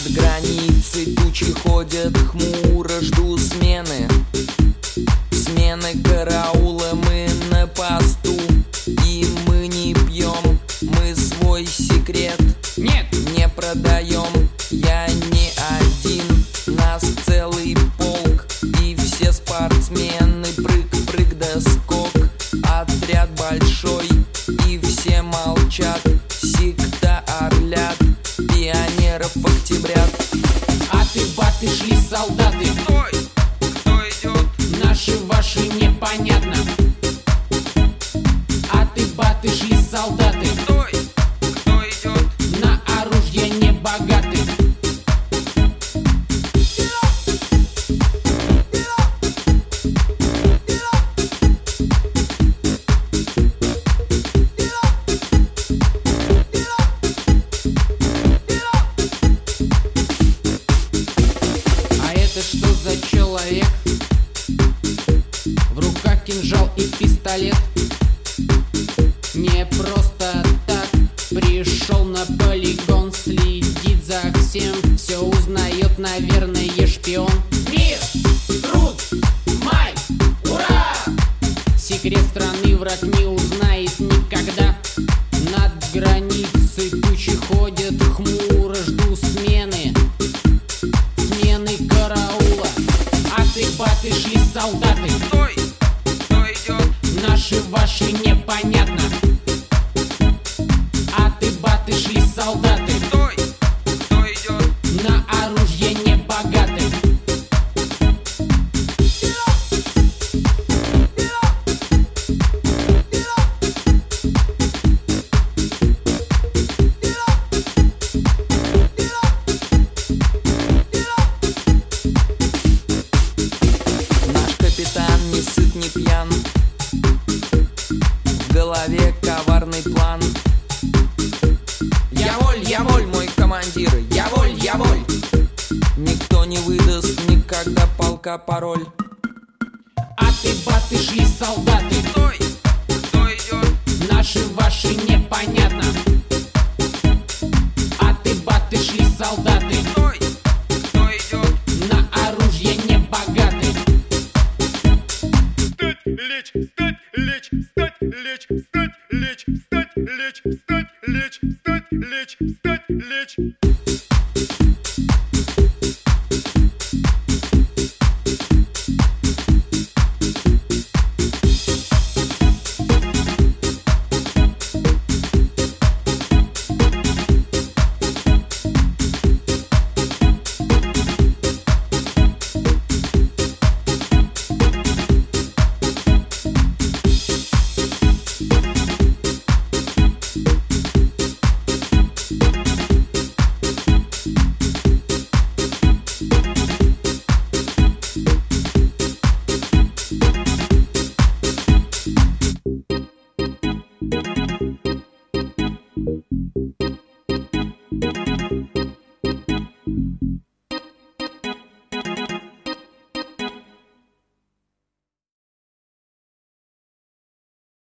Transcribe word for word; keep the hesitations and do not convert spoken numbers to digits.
Над границей тучи ходят хмуро, жду смены. Смены караула, мы на посту. И мы не пьем, мы свой секрет Нет, не продаем. Я не один, нас целый полк. И все спортсмены, прыг-прыг да скок. Отряд большой, и все молчат. Всегда орлят, пионеров октябрят. а ты баты шли солдаты. Стой! Кто идет? Наши ваши непонятно. А ты баты шли солдаты. Стой! Кто идет? На оружие не богаты. А это что за человек? В руках кинжал и пистолет. Не просто так пришел на полигон, следит за всем, все узнает, наверное, шпион. Мир, труд, май, ура! Секрет страны враг не узнает никогда. Над границей тучи ходят хмуро, жду смены. Смены караула. А ты баты шли солдаты. Стой! Кто идет? Наши ваши непонятно. А ты баты шли солдаты. Стой! Кто идет? На оружие не богаты. Наш капитан не сыт, не пьян. В голове коварный план. Я воль, я воль, мой командир, я воль, я воль. Никто не выдаст никогда полка пароль. А ты баты шли солдаты. Стой! Кто идет? Наши ваши непонятно. А ты баты шли